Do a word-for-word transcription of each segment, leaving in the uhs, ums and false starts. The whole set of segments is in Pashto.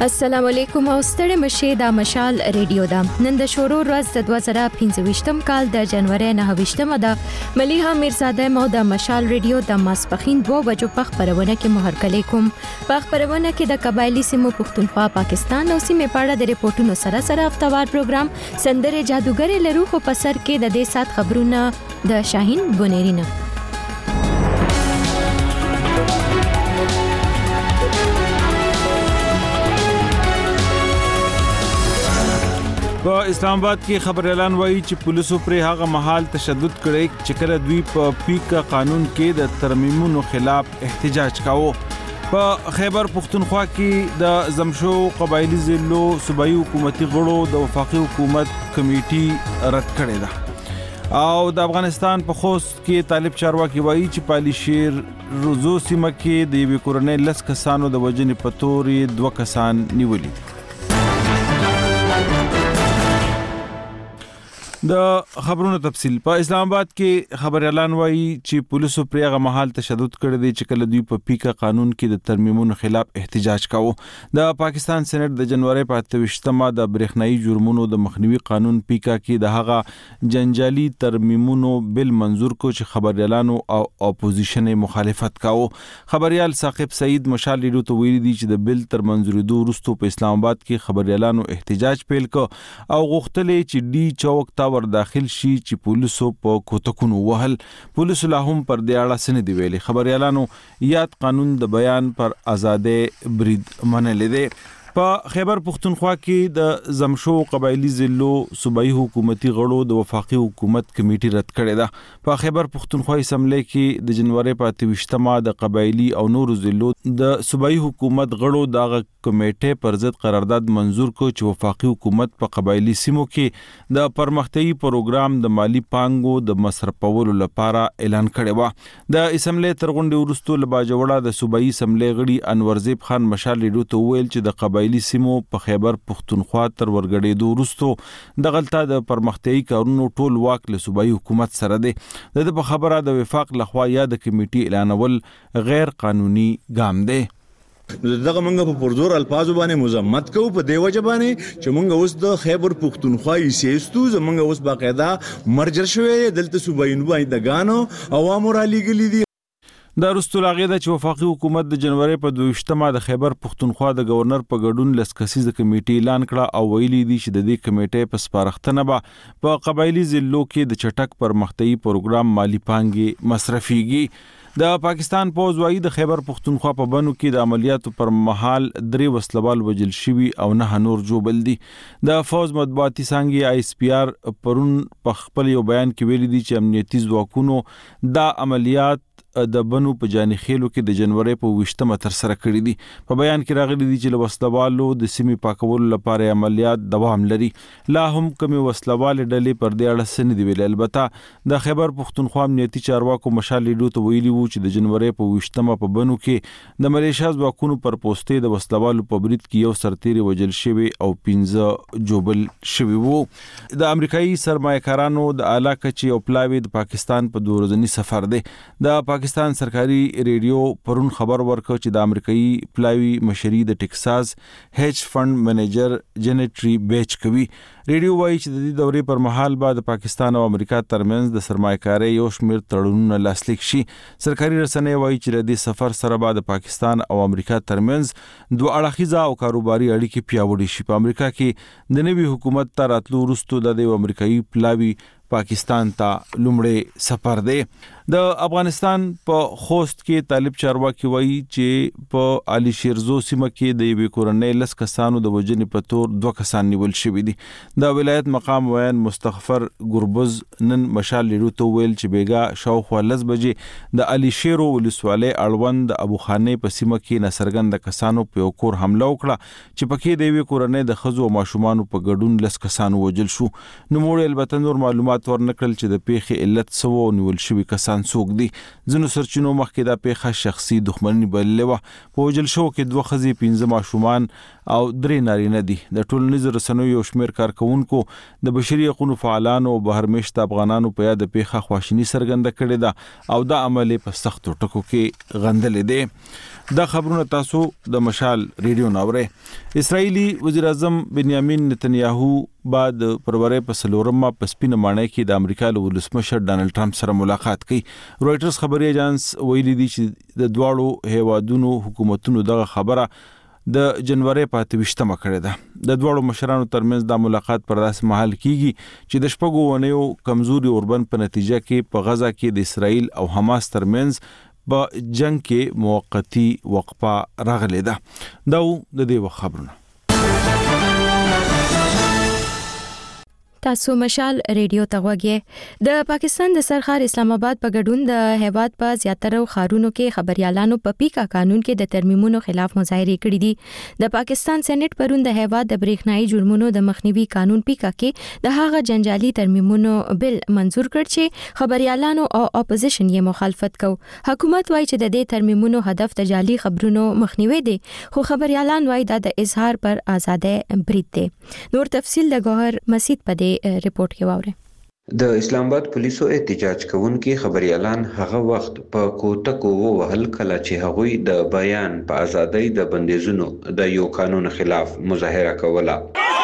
السلام علیکم او ستړي مشه د مشال ریډیو دا نن د شورو ورځ د دوه زره پنځه ویشتم کال د جنوري نه ویشتمه ده مليحه میرزاده مو د مشال ریډیو د ماسپخین دوه بجو په خبرونه کې محرکلی کوم په خبرونه کې د قبایلی سیمو پښتونخوا پاکستان او سیمې پاړه د ریپورتونو سره سره هفتوار پروګرام سندره جادوګر لرو خو په سر کې د دې سات خبرونه د شاهین بونیرینه په اسلام آباد کې خبر اعلان وایي چې پولیسو پر هغه محل تشدد کړی چې کله دوی په پیکا قانون کې د ترمیمونو خلاف احتجاج کاوه. په خیبر پختونخوا کې د زمشو قبایلی ضلعو صوبایي حکومتي غړو د وفاقي حکومت کمیټي رد کړې ده او د افغانستان په خوست کې طالب چارواکي وایي چې پالي شیر روزو سیمه کې د یوې کورنۍ لس کسانو د وژنې په تورې دوه کسان نیولي. د خبرونو تفصیل په اسلام آباد کې خبر اعلان وایي چې پولیسو پر هغه محل تشدد کړی دی چې کله دوی په پیکا قانون کې د ترمیمونو خلاف احتجاج کاوه. د پاکستان سېنات د جنوري په اته ویشتمه د برېښنايي جرمونو د مخنیوي قانون پیکا کې د هغه جنجالي ترمیمونو بل منظور کو چې خبر اعلان او اپوزیشن مخالفت کاوه. خبريال ثاقب سعید مشال ریډیو ته ویلي دی چې د بل تر منظورېدو وروسته په اسلام آباد کې خبر اعلان او احتجاج پیل کو او غوښتل چې ډي چوک تا ور داخل شي چې پولیسو په کوتکونو وهل. پولیسو لا هم پر دې اړه سن دی ویلي. خبر اعلانو یاد قانون د بیان پر آزادې برید منلې ده. په خیبر پختونخوا کې د زمشو قبایلی ضلعو صوبایي حکومتي غړو د وفاقي حکومت کمیټي رد کړې ده. په خیبر پختونخوا اسمبلی کې د جنوري په اته ویشتمه د قبایلی او نورو ضلعو د صوبایي حکومت غړو دغه کمیټه پر ضد قرارداد منظور کو چې وفاقي حکومت په قبایلی سیمو کې د پرمختیايي پروګرام د مالی پانګو د مصرفولو لپاره اعلان کړی و. د اسمبلی تر غونډې وروسته لباجوړه د صوبایي اسمبلی غړي انورزیب خان مشال ریډیو ته ویل چې د قبایلی سیمو په خیبر پختونخوا تر ورګړېدو وروسته د غلطه د پرمختیايي کارونو ټول واک له صوبایي حکومت سره دی. د په خبره د وفاق لخوا یا د کمیټي اعلانول غیر قانوني ګام دی. دغه منګه په پرزور الفاظو باندې مزمت کوو په دی وجه باندې چې منګه اوس د خیبر پختونخوا یسېستو زمونږ اوس باقاعده مرجر شوی دلته صوبایي نمائندګانو عوامو را لېږلي دي. د رستو لاغې د چې وفاقي حکومت د جنوري په دوه ویشتمه د خیبر پختونخوا د گورنر په ګډون لس کسیزه کمیټي اعلان کړه او ویلي دي چې د دې کمیټې په سپارښتنه به په قبایلی ضلعو کې د چټک پرمختیايي پروګرام مالی پانګې مصرفيږي. د پاکستان پوز وايي د خیبر پختونخوا په بنو کې د عملیاتو پر مهال درې وسلوال وجل شوي او نه نور جوبل دي. د فوز مطبوعاتي څنګه آی اس پی آر پرون په خپل یو بیان کې ویلي دي چې امنیتي ځواکونو دا عملیات د بنو په جاني خېلو کې د جنوري په ویشتمه تر سره کړی دي. په بیان کې راغلي دي چې وسلوالو د سیمې پاکولو لپاره عملیات دوام لري. لا هم کومي وسلوال ډلې پر دې اړه سن دی ویل. البته د خیبر پختونخوا امنیتي چارواکو مشال ریډیو ته ویلي وو چې د جنوري په ویشتمه په بنو کې د ملیشیا ځواکونو پر پوسټې د وسلوالو په برید کې یو سرتیری وجل شوی او پنځه جوبل شوی وو. د امریکایي سرمایه‌کارانو د اعلی کچې او پلاوی د پاکستان په دوه ورځنی سفر دی. د پاکستان سرکاري ریډیو پرون خبر ورکړ چې د امریکایي پلاوی مشري د ټکساس هیج فند منیجر جنټری بیچ کوي. ریډیو وایي چې د دې دورې پر مهال بعد پاکستان او امریکا ترمنځ د سرمایه‌کاري یو شمېر تړونونه لاسلیک شي. سرکاري رسنۍ وایي چې د دې سفر سره بعد پاکستان او امریکا ترمنځ دوه اړخیزه او کاروباري اړیکې پیاوړې شي. په امریکا کې د نوي حکومت تر راتلو وروسته د امریکایي پلاوی پاکستان ته لومړی سفر دی. د افغانستان په خوست کې طالب چارواکي وایي چې په علي شیرزو سیمه کې د یوې کورنۍ لس کسانو د وژنې په تور دوه کسان نیول شوي دي. د ولایت مقام ویان مستغفر ګربز نن مشال ریډیو ته ویل چې بیګا شاوخوا لس بجې د علي شیرو ولسوالۍ اړوند د ابو خانې په سیمه کې ناڅرګنده کسانو په یو کور حمله وکړه چې پکې د یوې کورنۍ د ښځو او ماشومانو په ګډون لس کسانو وژل شو. نوموړي البته نور معلومات ورنکړل چې د پیښې علت څه و او نیول شوي کسان څوک دي. ځینو سرچینو مخکې دا پیښه شخصي دښمني بللې وه. په وژل شوو کې دوه ښځې، پنځه ماشومان او درې نارینه دي. د ټولنیزو رسنیو یو شمېر کارکونکو د بشري حقوقو فعالانو او بهرمېشته افغانانو په یاد پیښه خواشیني څرګنده کړې ده او دا عمل په سختو ټکو کې غندلې ده. دا خبرونه تاسو د مشال ریډیو ناوره. اسرایلی وزیر اعظم بنیامین نتنیاهو بعد پرورې په سلورمه په سپینه ماڼۍ کې د امریکا له ولسمشر ډانلډ ټرمپ سره ملاقات کړي. رويټرز خبري ایجنس ویلي دی چې د دواړو هیوادونو حکومتونو دغه خبره د جنوري په اتویشتمه کړې ده. د دواړو مشرانو ترمنځ د ملاقات پر داسې مهال کیږي چې د شپږو ونیو کمزوري اوربند په نتیجه کې په غزا کې د اسرایل او حماس ترمنځ په جنگ کې موقتی وقفه راغلې ده. دا د دې خبرونه. تاسو مشال ریډیو ته وګورئ. د پاکستان د سرخار اسلام آباد په ګډون د هیواد په زیاتره خارونو کې خبريالانو په پیکا قانون کې د ترمیمونو خلاف مظاهره کړې دي. د پاکستان سېنات پرون د هیواد د برېښنايي جرمونو د مخنیوي قانون پیکا کې د هغه جنجالي ترمیمونو بل منزور کړ چې خبريالانو او اپوزیشن یې مخالفت کو. حکومت وايي چې د دې ترمیمونو هدف د جعلي خبرونو مخنیوي دی، خو خبريالان وايي دا د اظهار پر آزادۍ برید دی. نور تفصیل د ګوهر مسید په ریپورت کې واوري. د اسلام آباد پولیسو احتجاج کوونکي خبريالان هغه وخت په کوټکو وهل کله چې هغوی د بیان په ازادۍ د بندیزونو د یو قانون خلاف مظاهره کوله.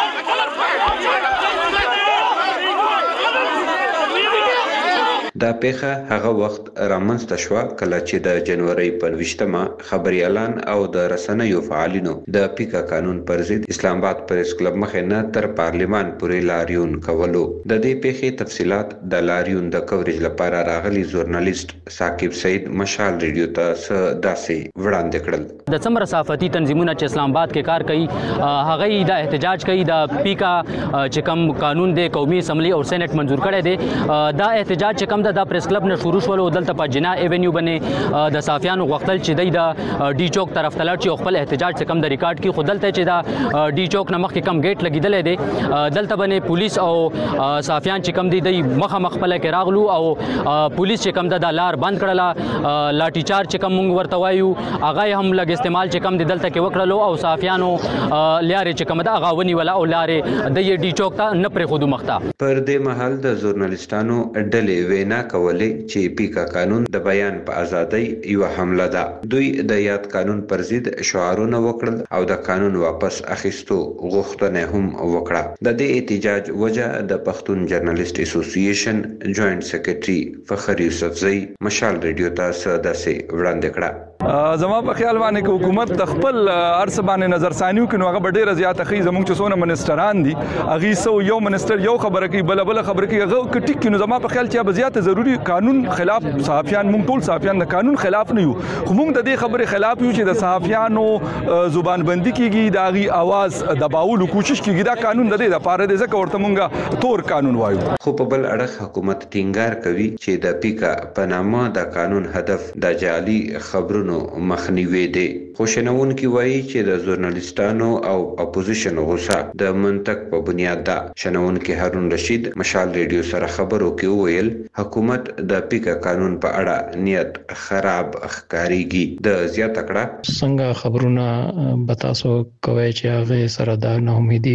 دا پیخه هغه وخت رامنځته شوه کله چې د جنوري په نوشتمه خبريالان او د رسنیو فعالینو د پیکا قانون پر ضد اسلام آباد پریس کلب مخې نه تر پارلیمان پورې لاریون کولو. د دې پیښې تفصيلات د لاریون د کوریج لپاره راغلي ژورنالیست ثاقب سعید مشال ریډیو ته داسې وړاندې کړل. د څومره صحافتي تنظیمونه چې اسلام آباد کې کار کوي هغه د احتجاج کوي د پیکا چې کوم قانون د قومي اسمبلی او سېنات منزور کړي دي. دا احتجاج چې کوم د پریس کلب نه شروع شول او دلته په جنا ایونیو باندې د صافیانو غوښتل چې د ډي چوک طرف ته لاړ چې خپل احتجاج څخه کم د ریکارډ کې خودلته چې دا ډي چوک نه مخکې کم گیټ لګیدل دي. دلته باندې پولیس او صافیان چې کم دي د مخه مخ په لکه راغلو او پولیس چې کم د لار بند کړله، لاټي چارج چې کم موږ ورته وایو هغه هم لګ استعمال چې کم د دلته کې وکړلو او صافیانو لارې چې کم د هغه ونی ولا او لارې د ډي چوک ته نه پرې خودو مخته. پر دې محل د ژورنالیستانو ډلې وینا کولې چې پیکا قانون د بیان په ازادۍ یو حمله ده. دوی د یاد قانون پر ضد شعارونه وکړل او د قانون واپس اخیستو غوښتنه هم وکړه. د دې احتجاج وجه د پښتون جرنالست اسوسییشن جوائنٹ سیکریټري فخر یوسفزئی مشال ریډیو ته داسې وړاندې کړه. زما په خیال باندې چې حکومت د خپل ارس باندې نظر ثانیو کې نو هغه ډیره زیاته خي زموږ چې څونه منسټران دي هغه سو یو منسټر یو خبره کوي بل بل خبره کوي هغه کټیک نو زما په خیال چې به زیاته ضروری قانون خلاف صحافیان موږ ټول صحافیان د قانون خلاف نه یو، خو موږ د دې خبره خلاف یو چې د صحافیانو زبان بندي کیږي د غي आवाज دباولو کوشش کیږي. دا قانون د دې لپاره د ځکه ورته موږ تور قانون وایو. خو په بل اړه حکومت ټینګار کوي چې د پیکا په نامه د قانون هدف د جعلي خبرونو مخنیوي دی. خو شنونکي وایي چې د ژورنالیستانو او اپوزیشن غوسه د منطق په بنیاد ده. شنونکي هارون رشید مشال ریډیو سره خبرو کې وویل حکومت د پیکا قانون په اړه نیت خراب ښکاریږي. د زیاته کړه څنګه خبرونه بتاسو کوي چې هغه سره د ناامیدي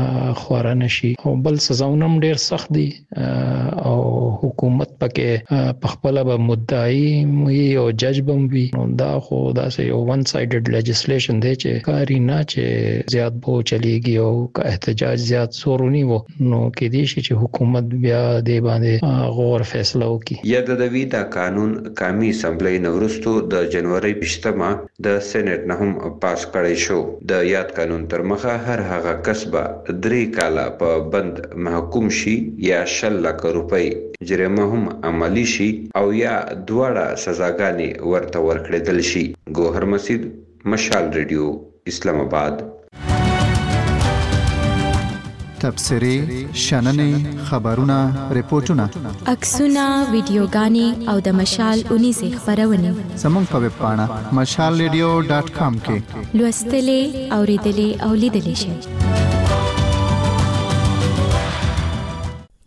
خورا نشي او بل سزاونه ډیر سخت دي او حکومت پکې په خپل به مدعي او جج بم وي. دا خو دا سه یو ون سایډډ لیجسلیشن دی چې کاری نه چې زیات بو چلیږي او که احتجاج زیات سورونی وو نو کې دي چې حکومت بیا د باندې غور فیصله وکړي. یاد د وی دا قانون قومي اسمبلی نورستو د جنوري پښتمه د سېنات نه هم پاس کړی شو. د یاد قانون تر مخه هر هغه کسبه درې کاله په بند محکوم شي یا شل لک روپۍ جریمه هم عملی شي او یا دواړه سزاګانې ورته ورکړل شي. ګوهر مسید مشال ریډیو اسلام آباد. تبصرې، شننې، خبرونه، ریپورتونه، عکسونه، ویډیوګانې او د مشال اونیزه خبرونه زموږ په ویب پاڼه مشال ریډیو ډاټ کام کې لوستلې، اوریدلې او لیدلې شئ.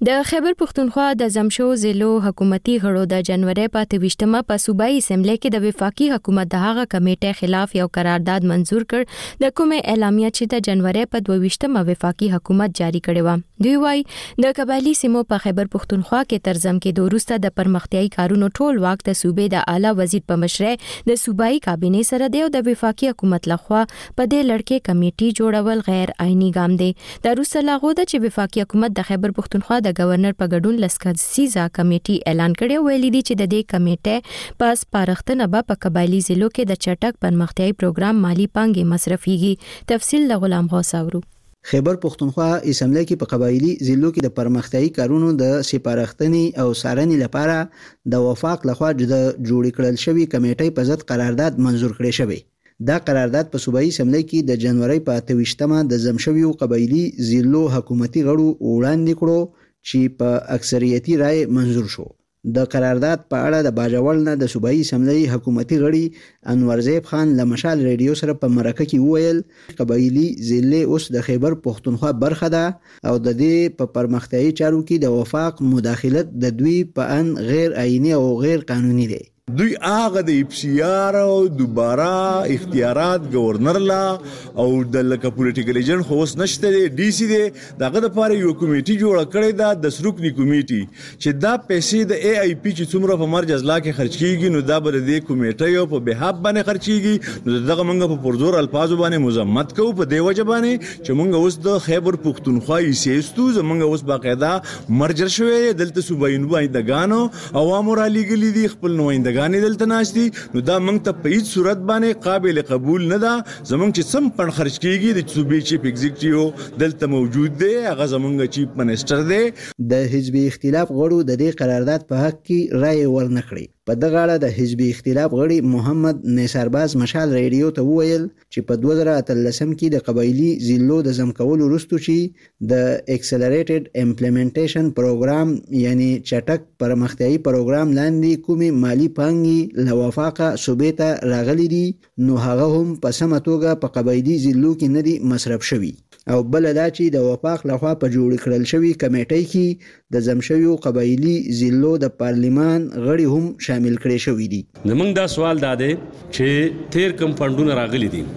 د خیبر پښتونخوا د زمشو ضلعو حکومتي غړو د جنوري په تویشتمه په صوبایي اسمبلی کې د وفاقي حکومت د هغه کمیټې خلاف یو قرارداد منزور کړ د کومه اعلامیه چې د جنوري په دویشتمه وفاقي حکومت جاری کړی و. دوی وايي د قبایلی سیمو په خیبر پښتونخوا کې ترزم کې د وروسته د پرمختیايي کارونو ټول واک د صوبې د اعلی وزیر په مشرۍ د صوبایي کابینې سره دی او د وفاقي حکومت لخوا په دې لړ کې کمیټي جوړول غیر آئینی ګام دی. د روسه لاغو د چې وفاقي حکومت د خیبر پښتونخوا د گورنر په ګډون لسکسیزه کمیټي اعلان کړی ویلي دی چې د دې کمیټې پاس پارختنه به په قبایلی ضلعو کې د چټک پرمختیايي پروګرام مالی پانګې مصرفيږي. تفصیل د غلام غوث اورو. خیبر پښتونخوا اسمبلی کې په قبایلی ضلعو کې د پرمختیايي کارونو د سپارښتنې او څارنې لپاره د وفاق لخوا د جوړ کړل شوی کمیټې په ضد قرارداد منزور کړی شوی. دا قرارداد په صوبایي اسمبلی کې د جنوري په اتویشتمه د زمشویو قبایلی ضلعو حکومتي غړو وړاندې کړو چې په اکثریتي رائے منزور شو. د قرارداد په اړه د باجوړ نه د صوبایي اسمبلی حکومتي غړي انورزیب خان له مشال ریډیو سره په مرکه کې وویل قبایلی ضلع اوس د خیبر پښتونخوا برخه ده او د دې په پرمختیايي چارو کې د وفاق مداخلت د دوی په ان غیر آئینی او غیر قانوني دی. دوی هغه د اپسیار او دوباره اختیارات گورنر لا او د لکه پولیټیکل ایجنټ خو اوس نشته دی ډي سي دی دغه د پاره یو کمیټي جوړ کړی دا د سروکني کمیټي چې دا پیسې د اي اي پی چې څومره په مرکز لا کې خرج کیږي نو دا بر دې کمیټي او په بهاب باندې خرج کیږي نو دغه منګه په پرزور الفاظو باندې مزمت کوو په دی وجه باندې چې منګه اوس د خیبر پښتونخوا یې سیستو زمونږ اوس باقاعده مرجر شوی دلته صوبایي نوای دغانو عوامو را لګلی دي خپل نوای غانې دلته ناشتي نو دا موږ ته په هیڅ صورت باندې قابل قبول نه ده. زمونږ چې سم پن خرج کیږي د صوبې چیف ایگزیکټیو دلته موجود دی هغه زمونږ چیف منسٹر دی. د حزبي اختلاف غړو د دې قرارداد په حق کې رائے ورنکړي. په دغه اړه د حزبي اختلاف غړي محمد نثارباز مشال ریډیو ته وویل چې په دوه زره اتلسم کې د قبایلی ضلعو د ضم کولو وروسته چې د اکسلریټډ امپلیمنټیشن پروګرام یعنی چټک پرمختیايي پروګرام لاندې کومي مالی پانګې له وفاقه صوبې ته راغلي دي نو هغه هم په سمه توګه په قبایلی ضلعو کې نه دي مصرف شوي او بل دا چې د وفاق لخوا په جوړ کړل شوی کمیټې کې د زمشویو قبایلی ضلعو د پارلیمان غړي هم شامل کړي شوی دي. زمونږ دا سوال دا دی چې تیر کم فندونه راغلي دي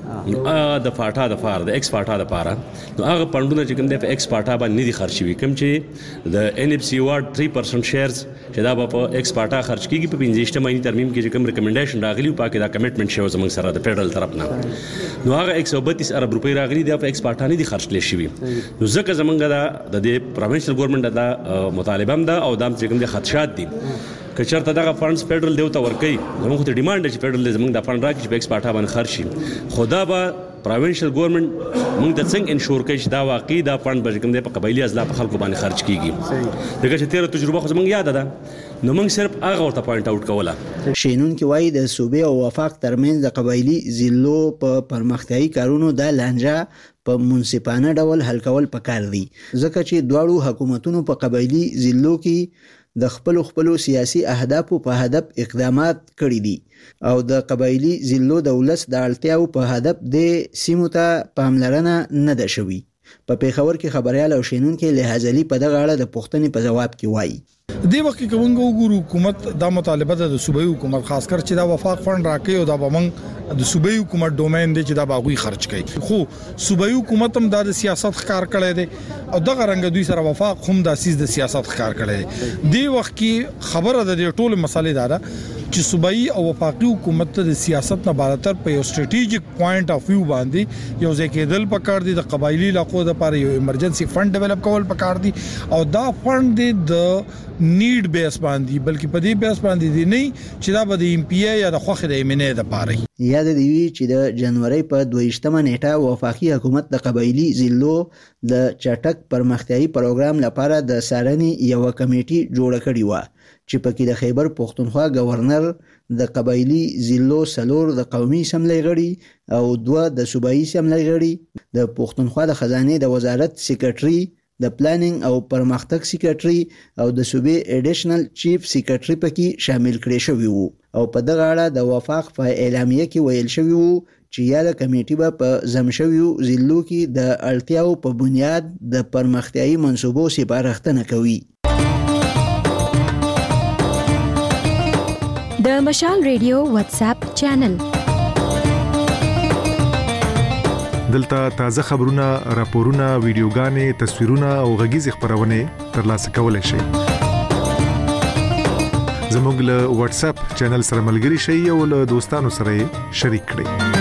د فاټا د فار د ایکس فاټا د پاره نو هغه فندونه چې کوم د ایکس فاټا باندې نه دي خرج شوي کوم چې د ان اف سی وارد تhree percent شیرز چې دا په ایکس فاټا خرج کیږي په پنځه مهمه ترمیم کې چې کوم ریکمنډیشن راغلی په کې دا کمټمنټ شو زمونږ سره د فدرال طرف نه نو هغه ایک سو بتیس ارب روپۍ راغلي دي په ایکس فاټا نه دي خرج کړي شوي نو ځکه زمونږ دا د دې پروینشل ګورنمنت دا مطالبه هم ده او دا چې کوم د خدشات دي که چېرته دغه فنډز فدرال دیو ته ورکوي زموږ ته ډیمانډ چې فدرال زموږ د فنډ راکړي چې په ایکس فاټا باندې خرج شي خو دا به پروینشل ګورنمنت موږ د څنګه انشور کوي چې دا واقعي دا فنډ به کوم دی په قبایلی ازلا په خلکو باندې خرج کیږي دغه چې تیر تجربه خو زموږ یاد ده نو موږ صرف هغه ورته پوینټ اوټ کوله. شینون کې وایي د صوبې او وفاق ترمنځ د قبایلی ضلعو په پرمختیايي کارونو د لانجه په منصفانه ډول حل کول پکار دي ځکه چې دواړو حکومتونو په قبایلی ضلعو کې د خپل خپل سیاسي اهداف په هدف اقدامات کړي دي او د قبایلی ضلعو د ولس د اړتیاو په هدف د سیمو ته پاملرنه نه ده شوې. په پیښور کې خبريال او شینون کې لهازلی په دغه اړه د پوښتنې په جواب کې وایي دی وخت کې کومه وګورو حکومت دا مطالبه ده د صوبایي حکومت خاص کر چې دا وفاق فند راکړي او دا بمنګ د صوبایي حکومت ډومین دی چې دا باغوي خرج کوي خو صوبایي حکومت هم د سیاست ښکار کړي دي او دغه رنګ دوی سره وفاق هم د اساس د سیاست ښکار کړي دی وخت کې خبره د ټول مسالې دا ده چې صوبایي او وفاقي حکومت د سیاست نه بالاتر په یو سټریټیجیک پوینټ اف ویو باندې یو ځکه دل پکار دي د قبایلی علاقو د لپاره یو ایمرجنسي فند ډیولپ کول پکار دي او دا فند د نیډ بیس باندې بلکې په دې بیس باندې دي نه چې دا به د ایم پی ای یا د خوخه د ایمنه د پاره یاد دی چې د جنوري په دویشتمه نیټه وفاقي حکومت د قبایلی ضلعو د چټک پرمختیايي پروګرام لپاره د سارنې یو کمیټي جوړ کړی و چې پکې د خیبر پښتونخوا گورنر د قبایلی ضلعو سلور د قومي اسمبلی غړي او دوه د صوبایي اسمبلی غړي د پښتونخوا د خزانه د وزارت سیکریټري د پلانینګ او پرمختګ سیکریټري او د صوبې اډیشنل چیف سیکریټري پکې شامل کړي شوی وو او په دغه اړه د وفاق په اعلامیه کې ویل شوی وو چې یاله کمیټي به په زمشویو ضلعو کې د اړتیاو په بنیاد د پرمختیايي منصوبو سپارښتنه کوي. د مشال ریډیو واتس اپ چینل. دلته تازه خبرونه، راپورونه، ویډیوګانې، تصویرونه او غږیز خبرونه ترلاسه کولای شئ. زموږ له واتس اپ چینل سره ملګري شئ او له دوستانو سره شریک کړئ.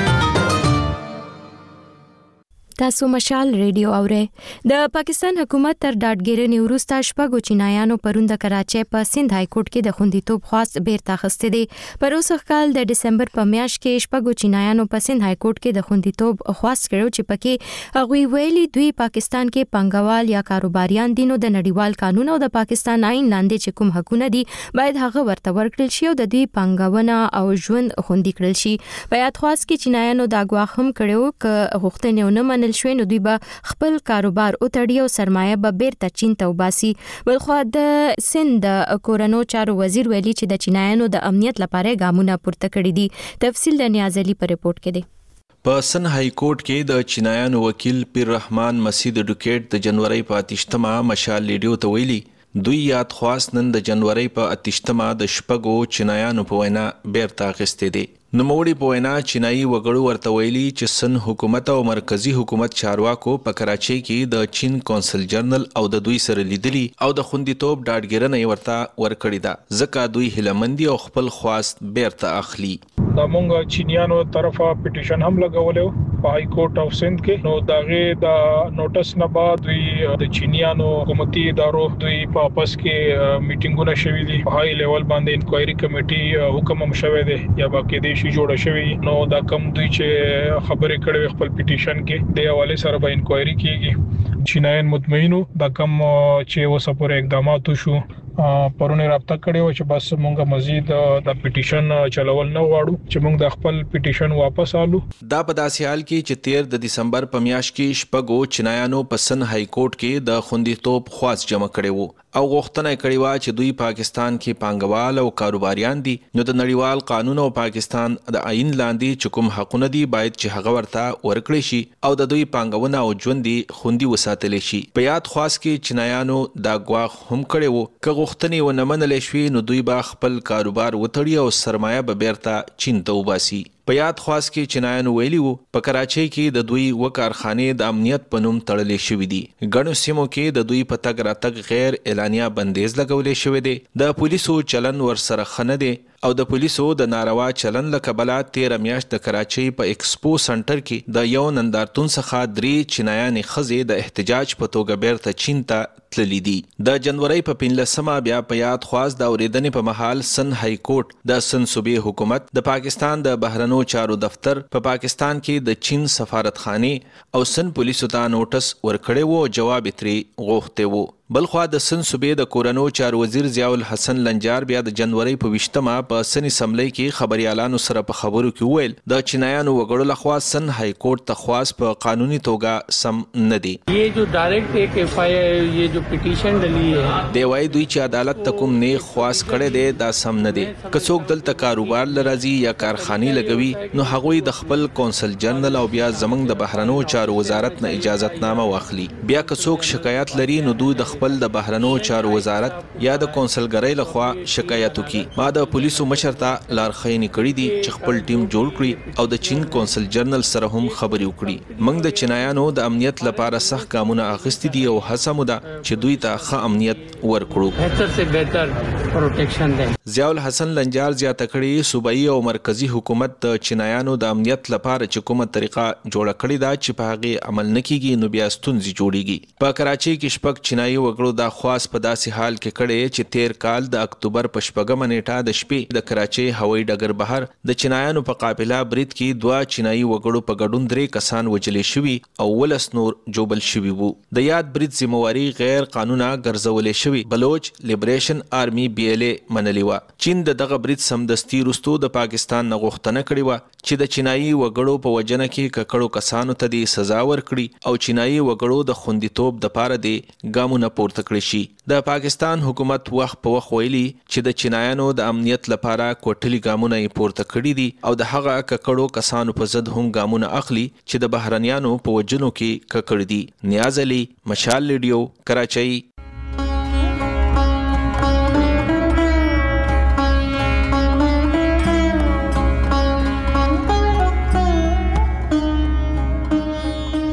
تاسو مشال ریډیو اورئ. د پاکستان حکومت تر ډاډګیرنې وروسته شپږو چینایانو پرون د کراچۍ په سند های کورټ کې د خوندیتوب خواست بیرته اخیسته دي. پر اوسه کال د دسمبر په میاشت کې شپږو چینایانو په سند های کورټ کې د خوندیتوب خواست کړو چې پکې هغوی ویلي دوی پاکستان کې پنګوال یا کاروباریان دي، نو د نړیوال قانون او د پاکستان آئین لاندې چې کوم حقوقونه دي باید هغه ورته ورکړل شي او د دوی پنګونه او ژوند خوندي کړل شي. په یاد خواست کې چینایانو دا ګواښ هم کړو ک غوښتنې ونه منل شوې نو دوی به خپل کاروبار او تړي او سرمایه به بیرته چین ته وباسي. بلخو د سند کورونو چارو وزیر ویلي چې د چینایانو د امنیت لپاره ګامونه پورته کړي دي. تفصیل د نیاز علي په ریپورت کې دی. په سن های کورټ کې د چینایانو وکیل پیر رحمان مسعود ډوکیټ د جنوري په اتشتمه مشال ریډیو ته ویلي دوی یاد خواست نن د جنوري په اتشتمه د شپږو چینایانو په وینا بیرته اخیستې دي. نوموړي په وینا چینایي وګړو ورته ویلي چې سن حکومت او مرکزی حکومت چارواکو په کراچۍ کې د چین کونسل جنرال او د دوی سره لیدلي او د خوندیتوب ډاډګیرنه ورته ورکړې ده، ځکه دوی هیلمندي او خپل خواست بیرته اخلي. دا مونږ چینیانو طرفه پټیشن هم لګولیو په های کورټ اف سند کې، نو داغه د نوټس نه بعد دوی د چینیانو حکومتي ادارو دوی په واپس کې میټینګونه شوي دي. په های لیول باندې انکوایري کمیټي حکم هم شوی دی یا باقي دي شي جوړه شوی، نو دا کم دوی چې خبرې کړې خپل پټیشن کې د حواله سره به انکوایري کیږي. چینایان مطمئنو دا کم چې وسپور اقدامات شو پرونه رابطه کړې و چې بس مونږه مزید د پټیشن چلول نه غواړو چې مونږ د خپل پټیشن واپس آلو. دا په داسې حال کې چې تیر د دسمبر په میاشت کې شپږو چینایانو په سن های کورټ کې د خوندیتوب خواست جمع کړي وو او غوښتنه کړې و چې دوی پاکستان کې پانګوال او کاروباریان دي، نو د نړیوال قانون او پاکستان د آئین لاندې چې کوم حقوقونه دي باید چې هغه ورته ورکړي شي او د دوی پانګونه او ژوند خوندي وساتل شي. په یاد خواست کې چینایانو دا ګواښ هم کړی وو چې غوښتنې ونه منل شي نو دوی به خپل کاروبار وتړي او سرمایه به بیرته چین ته وباسي. په یاد خواست کې چینایانو ویلي وو په کراچۍ کې د دوی و کارخانې د امنیت په نوم تړلې شوې دي. ګڼو سیمو کې د دوی په تګ راتګ غیر اعلانیه بندیز لګولې شوې دي. د پولیسو چلن ورسره خنه دي او د پولیسو د ناروا چلن له کبله تیر میاشت د کراچۍ په ایکسپو سنټر کې د یو نندارتون څخه درې چینایانې ښځې د احتجاج په توګه بیرته چین ته تللي دي. د جنوري په پنځلسمه بیا په یاد خواست د اورېدنې په مهال سن های کورټ د سن صوبې حکومت د پاکستان د بهرنو چارو دفتر په پاکستان کې د چین سفارتخانه او سن پولیسو ته نوټس ورکړی وو، جواب ترې غوښتی وو. بلخوا د سن صوبې د کورنو چارو وزیر ضیاء الحسن لنجار بیا د جنوري په ویشتمه په سن اسمبلی کې خبريالانو سره په خبرو کې ویل د چینایانو وګړو لخوا سن های کورټ ته خواست په قانوني توګه سم نه دي. یہ جو ڈائریکٹ ایک ایف آئی آر یہ جو پټیشن ډلی ہے دی وای دوی چې عدالت ته کوم نه خواست کړي دي دا سم نه دي. که څوک دلته کاروبار لرازي یا کارخانه لګوي نو هغوی د خپل کونسل جنرال او بیا زمنګ د بهرنو چارو وزارت نه اجازهتنامه واخلي. بیا که څوک شکایت لري نو دوی د خپل د بهرنو چارو وزارت یا د کونسلګرۍ لخوا شکایت وکړي. ما د پولیسو مشر ته لارښوونې کړې دي چې خپل ټیم جوړ کړي او د چین کونسل جنرال سره هم خبرې وکړي. موږ د چینایانو د امنیت لپاره سخت ګامونه اخیستي دي او هڅه مو ده چې دوی ته ښه امنیت ورکړو. بهتر سے بهتر پروټیکشن ده. ضیاء الحسن لنجار زیاته کړي صوبایي او مرکزی حکومت د چینایانو د امنیت لپاره چې کومه طریقه جوړه کړې ده چې په هغه عمل نه کیږي نو بیا ستونزې جوړیږي. په کراچۍ کې شپږ چینایي وګړو د خواص په داسې حال کې کړي چې تیر کال د اکتوبر په شپږمه نیټه د شپې د کراچۍ هوایي ډګر بهر د چینایانو په قافله برید کې دوه چینایي وګړو په ګډون درې کسان وژل شوي او ولس نور جوبل شوي وو. د یاد برید ذمہواری غیر قانونه ګرځولې شوی بلوچ لیبریشن آرمی بی ال ای منلې و. چین د دغه برید سمدستي وروسته د پاکستان نه غوښتنه کړې و چې د چینایي وګړو په وجنه کې ککړو کسانو ته د سزا ورکړي او چینایي وګړو د خوندیتوب د پاره د ګامونه پورته کړی شي. د پاکستان حکومت وخت په وخت ویلي چې د چینایانو د امنیت لپاره کوټلي ګامونه یې پورته کړي دي او د هغه ککړو کسانو په ضد هم ګامونه اخلي چې د بهرنیانو په وجنو کې ککړ دي. نیاز علي، مشال ریډیو، کراچۍ.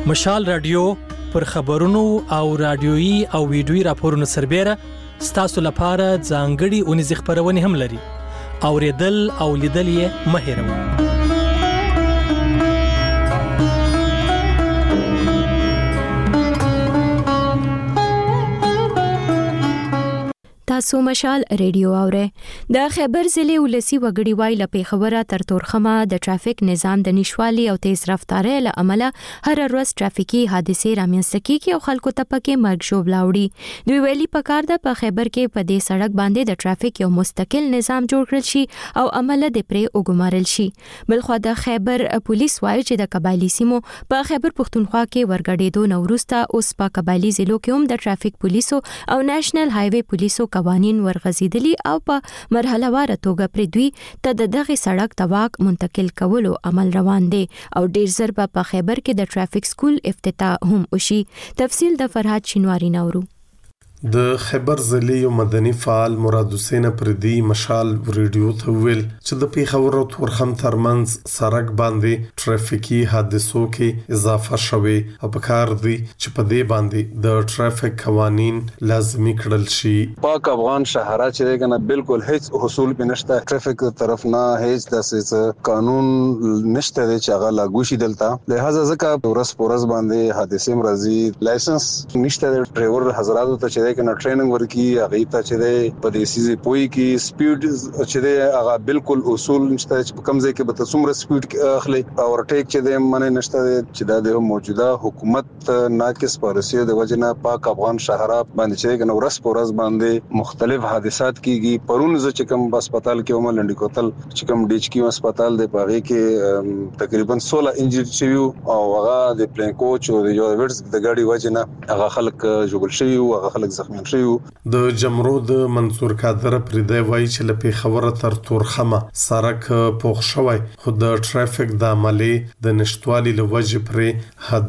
مشال رادیو پر خبرونو او رادیويي او ویډیويي راپورونو سربېره ستاسو لپاره ځانګړي اونیز خبرونه هم لري. اوریدل او لیدل یې مه هېروئ. تاسو مشال ریډیو اورئ. د خیبر ضلع ولسی وګړي وای لپاره خبره تر تورخمه د ټرافیک نظام د نشوالي او تیز رفتارۍ له امله هر ورځ ټرافیکي حادثې رامنځته کیږي او خلکو ته پکې مرګ ژوبل راوړي. دوی ویلي پکار ده په خیبر کې په دې سړک باندې د ټرافیک یو مستقل نظام جوړ کړل شي او عمل د پرې وګمارل شي. بلخو د خیبر پولیس وایي چې د قبایلی سیمو په خیبر پښتونخوا کې ورګډېدو نوروسته اوس په قبایلی ضلعو کې هم د ټرافیک پولیسو او نېشنل هایوي پولیسو قوانین ورغزیدلی او په مرحله واره توګه پر دوی ته د دغه سړک تواک منتقل کولو عمل روان دي او ډیر زر په خیبر کې د ټرافیک سکول افتتاح هم وشي. تفصیل د فرهاد شینواری نورو. د خیبر ضلع یو مدني فعال مراد حسین پردي مشال ریډیو ته ویل چې د پیښور او تورخم ترمنځ سړک باندې ټرافیکي حادثو کې اضافه شوه او په کار دی چې په دې باندې د ټرافیک قوانین لازمي کړل شي. پاک افغان شهره چې دغه بالکل هیڅ حصول بنشته، ټرافیک طرف نه هیڅ د قانون نشته چې هغه لاګو شي دلته. لہذا ځکه ورس پورس باندې حادثې مرضی لایسنس نشته ډرایور حضراتو ته کنه ټریننګ ورکی هغه ته چې د په دې سیزي پوي کې سپیډ چې د هغه بالکل اصول نشته چې کوم ځای کې به څومره سپیډ اخلي او ورټیک چې د منه نشته چې د موجوده حکومت ناقص پالیسي د وجنه پاک افغان شهره باندې چې کنه ورس پورز باندې مختلف حادثات کیږي. پرون ز چې کوم هسپتال کې عمر لنډی کوتل چې کوم ډیچ کی هسپتال د پاغي کې تقریبا سولہ انجری شوی او هغه د پلین کوچ او د یو ورس د ګاډي وجنه هغه خلک جوړ شوی او هغه خلک د جمرو د منصور قادر پردی وای چې لپاره خبره تر تورخمه سړک پوښ شوی خو د ټرافیک د عملي د نشټوالي لوجه پر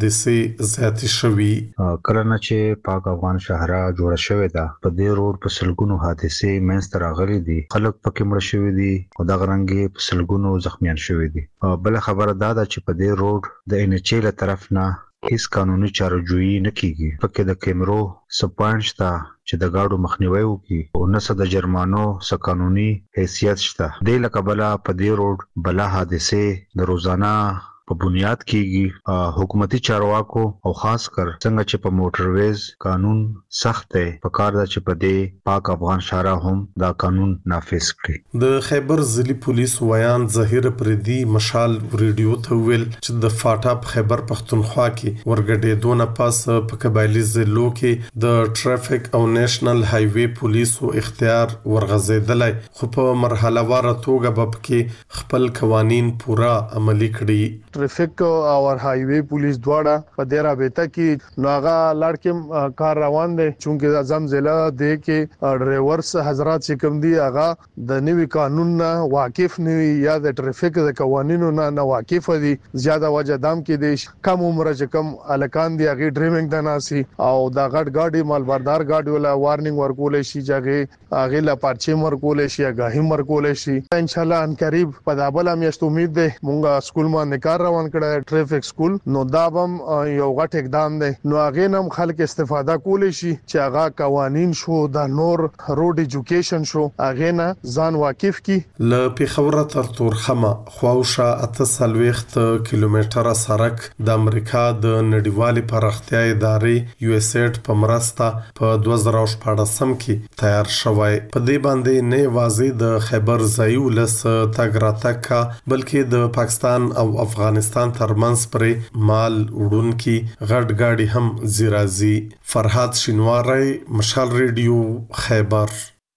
حادثه زیات شوی. کله چې پاک افغان شهره جوړ شوی دا په دې روډ په سلګونو حادثه منځ راغلي دي، خلک پکې مړ شوی دي او د غرنګي په سلګونو زخمیان شوی دي. بل خبره دا ده چې په دې روډ د ان ایچ ال طرف نه هیڅ قانوني چارهجویي نه کیږي. پکې د کیمرو سپانچ ته چې د گاډو مخنیوي وکړي او نسه د جرمانو س قانوني حیثیت شته. د لکبلا په دې روډ بلا حادثه د روزانه په بنیاد کېږي. حکومتي چارواکو او خاص کر څنګه چې په موټرویز قانون سخت دی په کار دا چې په دې پاک افغان شهره هم دا قانون نافذ کړي. د خیبر ضلع پولیس ویان ظهیر پردي مشال ریډیو ته ویل چې د فاټا په خیبر پښتونخوا کې ورګډېدو نه پاس په قبایلی ضلعو کې د ټرافیک او نېشنل هایوي پولیسو اختیار ورغزیدلی خو په مرحله واره توګه به کې خپل قوانین پورا عملي کړي. ټرافیک او هایوي پولیس دواړه په دې رابطه کې نوغه لړکم کار روان دي چونکه اعظم ضلع د کې ډرایورز حضرات چې کوم دي هغه د نوي قانون نه واقف نه یا د ټرافیک د قوانینو نه نه واقف دي. زیاده وجه دام کې دي کم عمر چې کم الکان دي هغه ډرایوینګ د ناسي او د غټ گاډي مالبردار گاډي ولا وارنینګ ورکول شي چې هغه لا پرچې ورکول شي هغه هم ورکول شي. ان شاء الله ان قریب په دابل میاشت امید ده مونږه سکول باندې کار روان کړه ټرافیک سکول نو دا بم یو غټ اقدام دی نو هغه نم خلک استفاده کولی شي چې هغه قوانین شو د نور روډ ایجوکیشن شو هغه نه ځان واقف کی. ل پیښور تر تورخمه خواوشه اته سلويخت کیلومتره سړک د امریکا د نړیوالې پراختیا ادارې یو اس ایډ په مرسته په دوه زره شپږم کې تیار شوی. په دې باندې نه واځي د خیبر ځای ولس تګ راتګ بلکې د پاکستان او افغانستان ترمنځ پرې مال وړونکي غټ گاډي هم زیرازي. فرهاد شینواری مشال ریډیو خیبر.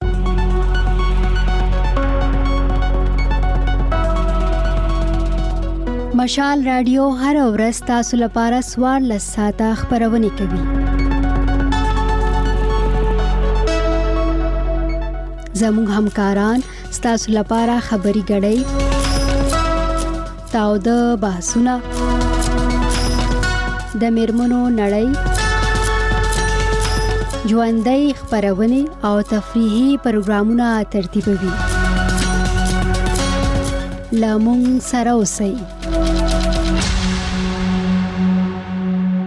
مشال رادیو هر ورځ تاسو لپاره سوار لساته خبرونه کوي. زموږ همکاران ستاسو لپاره خبري غړي تاو د بحثونه د میرمنو نړۍ ژوندۍ خبرونه او تفریحي پروګرامونه ترتیبوي. لامون سره اوسئ.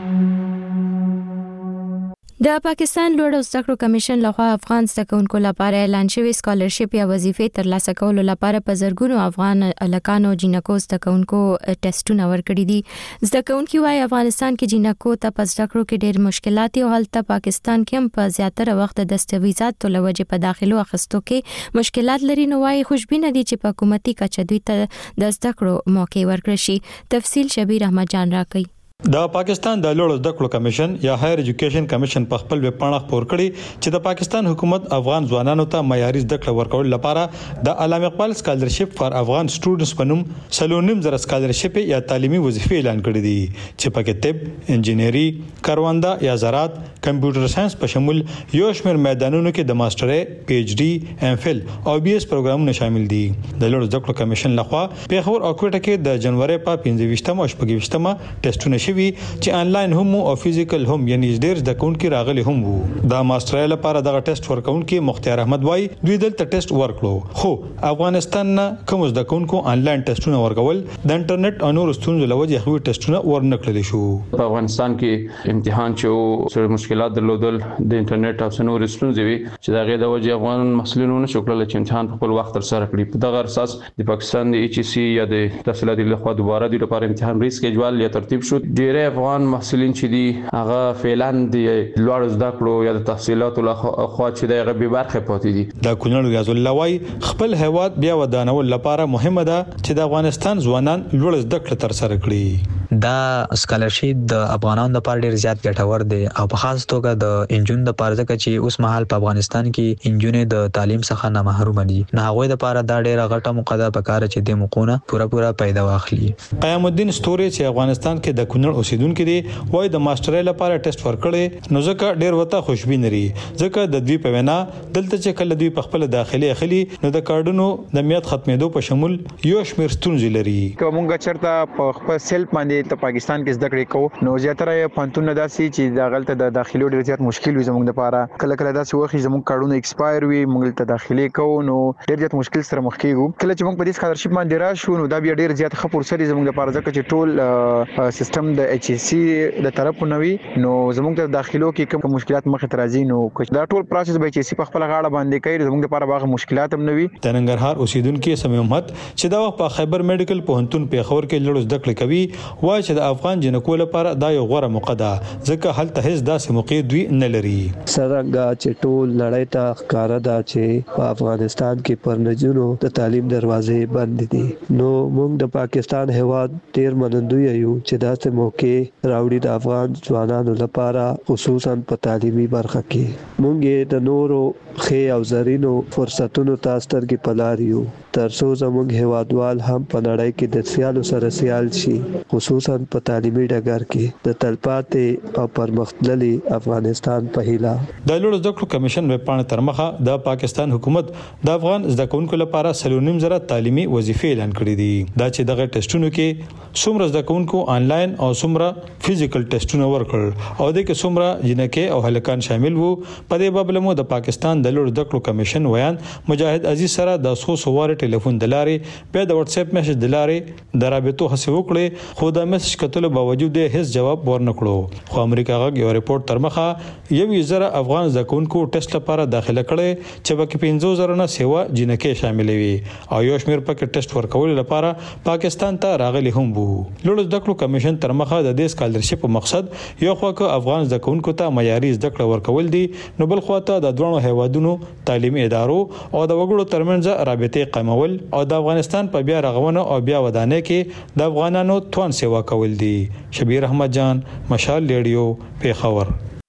د پاکستان لوړ زده کړو کمیشن لخوا افغان زده کوونکو لپاره اعلان شوی سکالرشپ یا وظیفې ترلاسه کولو لپاره په زرګونو افغان الکانو جنکو زده کوونکو ټیسټونه ورکړي دي. زده کوونکي وايي افغانستان کې جنکو ته په زده کړو کې ډېر مشکلات او هلته پاکستان کې هم په زیاتره وخت د دستاویزاتو لوجه په داخلو اخستو کې مشکلات لري. نو وايي خوشبینه دي چې په حکومتي کچه دوی ته د زده کړو موقع ورکړي شي. تفصیل شبیر احمد جان راکړي. د پاکستان د لوړ زده کړو کمیشن یا هایر ایجوکیشن کمیشن په خپل ویب پاڼه خبر کړی چې د پاکستان حکومت افغان ځوانانو ته معیاري زده کړه ورکول لپاره د علامه اقبال سکالرشپ فار افغان سټوډنټس په نوم سلونیم زر سکالرشپ یا تعلیمي وظیفې اعلان کړې دي چې پکې طب، انجینری، کارونده یا زراعت، کمپیوټر ساينس په شمول یو شمېر میدانونو کې د ماسترۍ، پی ایچ ډي، ام فل او بي اس پروګرامونه شامل دي. د لوړ زده کړو کمیشن لخوا په خبر او کوټه کې د جنوري په پنځه ویشتمه او شپږ ویشتمه ټیسټونه شوي چې انلاین هم او فزیکل هم یعنی ډېر د کونکي راغلي هم وو. د ماسترۍ لپاره دغه ټیسټ ورکونکي مختار احمد وای دوی دلته ټیسټ ورکړو خو افغانستان نه کوم د کونکو انلاین ټیسټونه ورکول د انټرنیټ او نور ستونزو لوجه خو ټیسټونه ورنکړل شو. په افغانستان کې امتحان چې سره مشکلات درلودل د انټرنیټ او سنور ستونزې وي چې دا غي د وجه افغان محصلینو نشو کولای چې امتحان په خپل وخت تر سره کړي. په دغه اساس د پاکستان د ایچ سی یا د تحصیلاتي لخوا دوباره د لپاره امتحان ریسکیجول یا ترتیب شو. ډیره افغان محصلین چې دي هغه فعلاً د لوړ زده کړو یا د تحصیلاتو لخوا چې دغه به برخه پاتې دي. د کونړ ریاض الله وای خپل هیواد بیا ودانول لپاره مهمه ده چې د افغانستان ځوانان لوړ زده کړه تر سره کړي. دا سکالرشپ د افغانانو لپاره ډیر زیات ګټور دی او په خاص توګه د انجون د پاره ځکه چې اوس مهال په افغانستان کې انجونې د تعلیم څخه نه محروم دي. نه هغه د پاره دا ډیره غټه مقدمه پکاره چې د مقونه پورا پورا پیدا واخلي. قیام الدین ستوري چې افغانستان کې د کونړ اوسیدونکو دي وای د ماسترۍ لپاره ټیسټ ورکړي نو ځکه ډیر وته خوشبین لري ځکه د دوی په وینا دلته چې کله دوی په خپل داخلي اخلي نو د کارډونو د میاد ختمېدو په شمول یو شمېر ستونزې لري. کومګه چرته په خپل سیلف باندې ته پاکستان کې زده کړې کوو نو زیاتره پانتون داسي چې د غلطه د داخلي ډیر زیات مشکل وي زموږ لپاره. کله کله داسې وخت زموږ کارډونه ایکسپایر وي موږ ته داخلي کوو نو ډیر زیات مشکل سره مخ کیږو. کله چې موږ په دې سکالرشپ باندې راشو نو دا بیا ډیر زیات ښه فرصت دی زموږ لپاره ځکه چې ټول سیستم د ایچ سی د طرف نوي نو زموږ ته داخلو کې کوم مشکلات مخ ته راځي نو دا ټول پروسس به ایچ سی په خپل غاړه باندې کوي زموږ لپاره باغ مشکلات هم نوي. د ننګرهار اوسیدونکو سمې محمد چې دا وخت په خیبر میډیکل پوهنتون په خبر کې لړ زده کړې کوي وای چې د افغان جنکو لپاره دا یو غوړه موقع ده ځکه هلته هیڅ داسې موقع دوی نه لري. څنګه چې ټول لړۍ ته ښکارا ده چې په افغانستان کې پر نجونو د تعلیم دروازې بند دي نو موږ د پاکستان هیواد ډیر منندوی یو چې داسې موقع راوړي د افغان ځوانانو لپاره خصوصا په تعلیمي برخه کې. موږ د نورو خې او زرینو فرصتونو ته سترګې پلاریو ترڅو زموږ هیوادوال هم په نړۍ کې د سیالو سره سیال شي خصوصا په تعلیمي ډګر کې د تلپاتې او پرمختللي افغانستان په هیله. د لوړ زده کړو کمیشن ویب پاڼه تر مخه د پاکستان حکومت د افغان زده کوونکو لپاره سلونیم زره تعلیمي وظیفې اعلان کړې دي. دا چې دغه ټیسټونو کې څومره زده کوونکو انلاین او څومره فزیکل ټیسټونه ورکړل او د کې څومره جنکه او هلکان شامل وو په دې باب له د پاکستان د لوړ زده کړو کمیشن ویان مجاهد عزیز سره د څو سوار ټلیفون دلارې په د واتس اپ میسج دلارې د رابطو هڅه وکړي خو د میسج کتلو باوجود هیڅ جواب ورنکړو. خو امریکا غږ یو ریپورت تر مخه یو زره افغان زکونکو ټیسټ لپاره داخله کړي چې پکې پنځه زره نه سیوا جنکه شامل وي او یو شمېر پکې ټیسټ ورکول لپاره پاکستان ته راغلي هم وو. لوړ زده کړو کمیشن تر مخه د دې سکالرشپ مقصد یو خو که افغان زکونکو ته معیاري زده کړه ورکول دي نو بل خو ته د دوه هیوادونو تعلیمي ادارو او د وګړو ترمنځ رابطې قائمول او د افغانستان په بیا رغونه او بیا ودانې کې د افغانانو توان سیوا کول دي. شبیر احمد جان، مشال ریډیو، پیښور.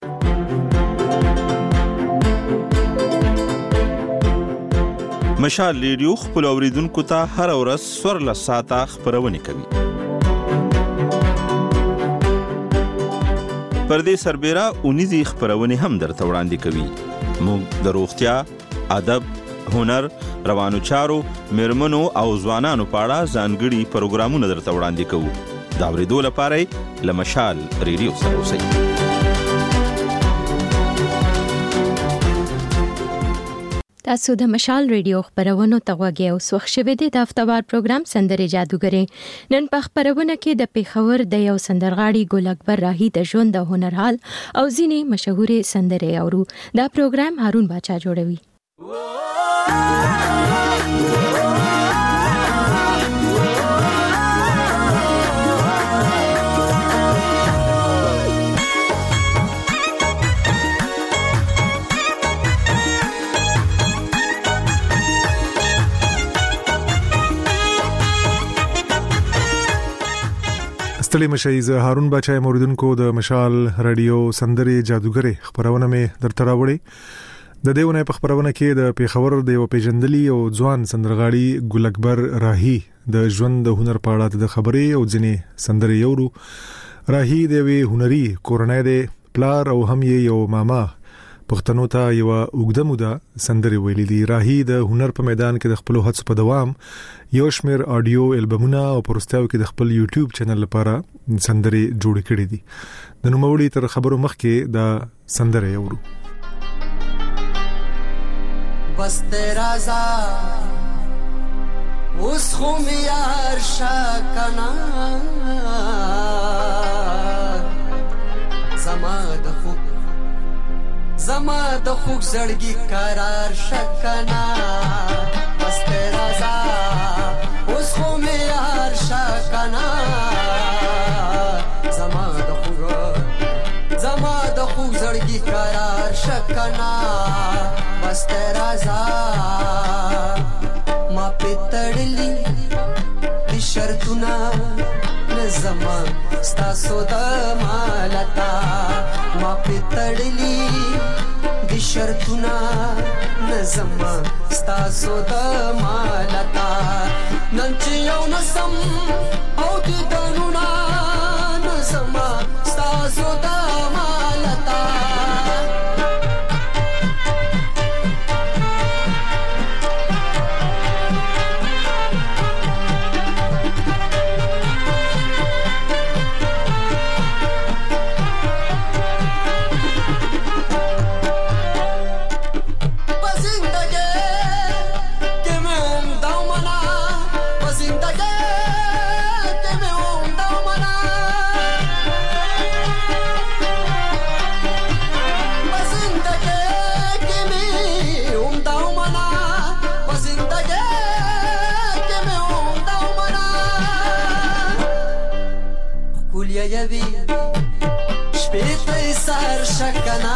مشال ریډیو خپل اوریدونکو ته هر ورځ سورل ساعته خبرونه کوي. پردې سربېره اونیزي خبرونه هم درته وړاندې کوي. موږ د روغتیا، ادب، هنر، روانو چارو، میرمنو او ځوانانو په اړه ځانګړي پروګرامونه درته وړاندې کوو. دا ورېدو لپاره له مشال ریډیو سره اوسئ. تاسو د مشال ریډیو خبرونو توګه او سوخ شوه د هفتوار پروګرام سندره جادوګری نن په خبرونه کې د پیښور د یو سندرغاړي ګل اکبر راهی د ژوند د هنرحال او ځینې مشهور سندره اورو دا پروګرام هارون باچا جوړوي. ستړي مشي زه هارون بچای موریدونکو د مشال رادیو سندري جادوګری خبرونه مې درته راوړي. د دیونه په خبرونه کې د پیښور د یو پیژندلي او ځوان سندرغاړي ګل اکبر راهی د ژوند د هنر په اړه د خبرې او ځینې سندري یورو. راهی د وی هنري کورنۍ د پلار او هم یو ماما پښتنو ته یو اوږده موده سندري ویلي دي. راهی د هنر په میدان کې د خپل هڅو په دوام یو شمیر آډیو البمونه او پروستاو کې د خپل یوټیوب چینل لپاره سندري جوړ کړي دي. د نوموړي تر خبرو مخکې د سندري یورو. بس تیرا زا اوس خو میار شکنا زما د خوب زما د خوب زړګي قرار شکنا بس تیرا زا اوس خو میار شکنا زما د خوب زما د خوب زړګي قرار شکنا بس تیرا زا ما پتړلی د شرطونه نظما ستاسو د مالتا ما پتړلی د شرطونه نظما ستاسو د مالتا نن چې یو نسم او د دنونه نظما ستاسو د مالتا یوی شپیت سر شکنا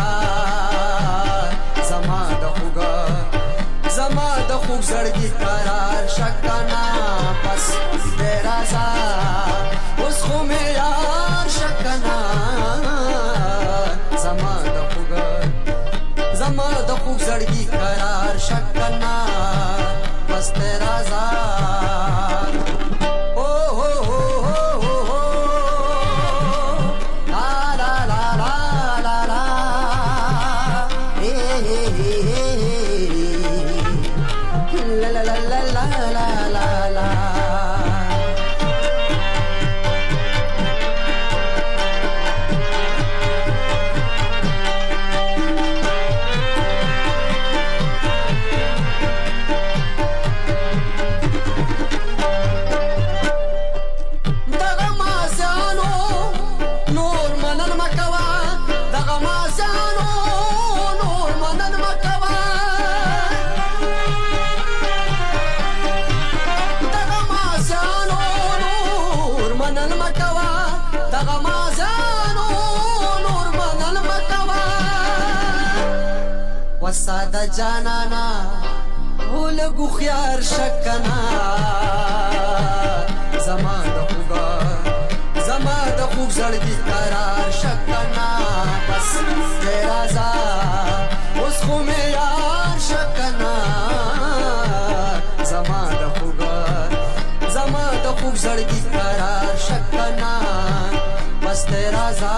زما د خوګا زما د خوګ زړګي قرار شکنا پس تیرا زا اوس خو مې یار شکنا زما د خوګا زما د خوګ زړګي قرار شکنا پس تیرا زا وساده جانانا ولګو خيار شکنا زما د خوګا زما د خوګ زړګي قرار شکنا بس تیرا زا اوس خو مې یار شکنا زما د خوګا زما د خوګ زړګي قرار شکنا بس تیرا زا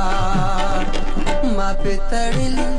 ما پتړلی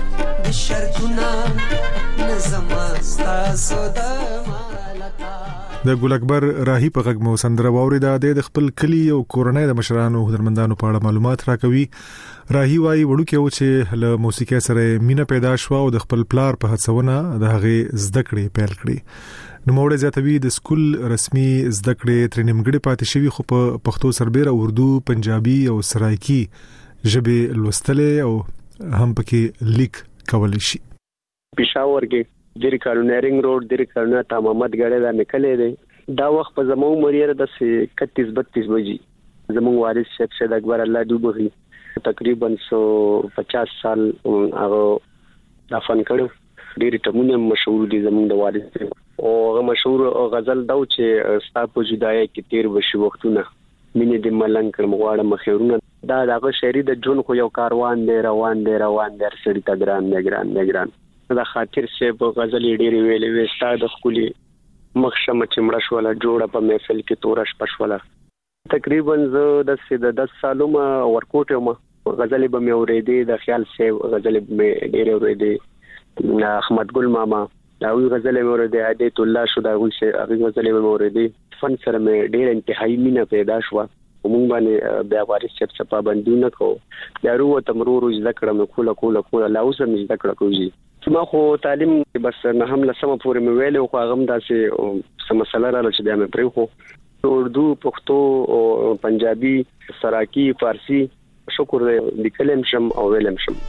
شرطونه نظم ستاسو د مالتا د ګل اکبر راهی په غږ مو سندره واوریدا د خپل کلی او کورنۍ د مشرانو هنرمندانو په اړه معلومات راکوي. راهی وايي وړوکی و چې له موسیقي سره مینه پیدا شو او د خپل پلار په هڅونه د هغه زده کړې پیل کړې. نو موږ زیاتوي د سکول رسمي زده کړې تر نیمګړې پاتې شوی خو په پښتو سربېره اردو، پنجابي او سرایکی ژبې لوستلې او هم پکې لیک کولای شي. پېښور کې د ریکارنرینګ روډ د ریکارنر تمامت غړې دا نکلې دي. دا وخت په زمو مریره د اکتیس بتیس بجې زمو وارث شیخ سید اکبر الله دوبغي تقریبا یک سو پچاس سال هغه دفن کړو. ډېر ټمونه مشهور دي زمو د وارث او هغه مشهور غزل دا چې ستا په جدای کې تیر بشي وختونه مینه د ملنګ کړم غواړم مخیرونه. دا دغه شهري د جون خو یو کاروان دی روان دی روان دی سړی ته ګران دی ګران دی ګران دا خاطر شه په غزل ډېری ویلې وستا د خولي مخشمه چمړه شوله جوړه په محفل کې تورش پښوله. تقریبا زه د سید دس سالو ما ورکوټه ما غزل به مې اورېدې د خیال شه غزل مې ډېر اورېدې. احمد ګل ماما دا وی غزل مې اورېدې عادت الله شو دا وی شه هغه غزل مې اورېدې. فن سره مې ډېر انتهایی مینه پیدا شو. ومون باندې بیا وارث شپ څخه پابندونه کو دا ورو تمرور ذکر مې کوله کوله کوله لا اوس مې ذکر کوي. ما خو تعلیم بس نه هم لسمه پورې مې ویل او هغه هم داسې سم مسله راځي چې بیا مې پرې خو اردو، پښتو او پنجابي، سراکی، فارسی شکر دې لیکلم شم او ویلم شم.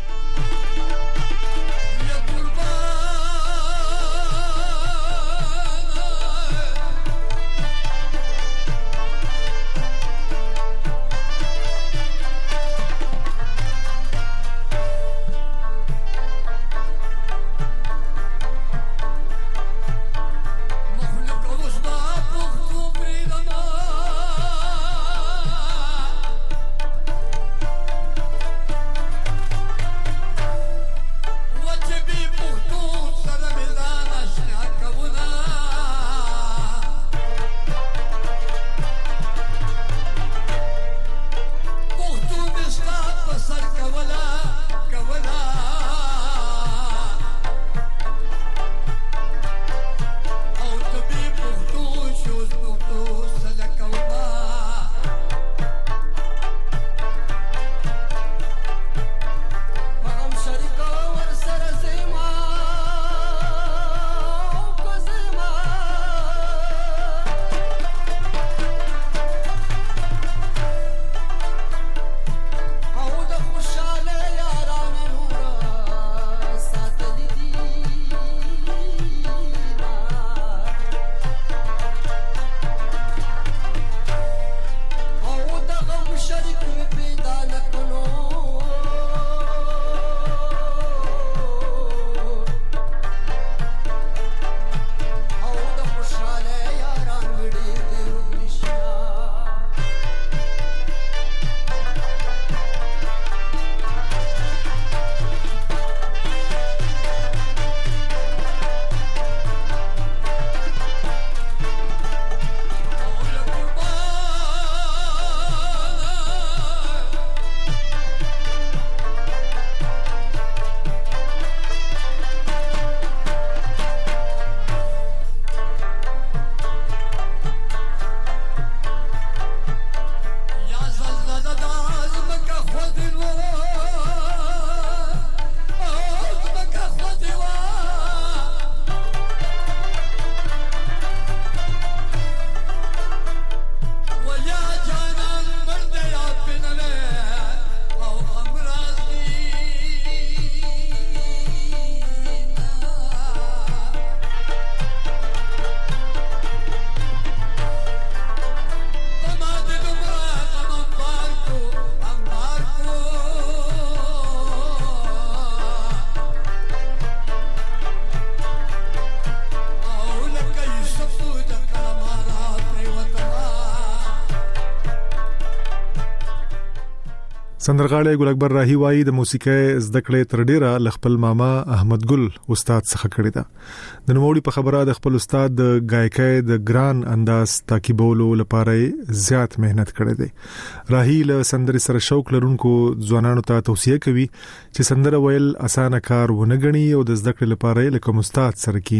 سندرغاړی ګل اکبر راهی وايي د موسیقي زده کړې تر ډیره ل خپل ماما احمد ګل استاد څخه کړی دا. د نوموړي په خبره د خپل استاد د گایکۍ د ګران انداز تعقیبولو لپاره زیات مهنت کړی دی. راهی له سندرې سره شوق لرونکو ځوانانو ته توصیه کوي چې سندره ویل اسانه کار ونه ګڼي او د زده کړې لپاره لکه استاد سره کینی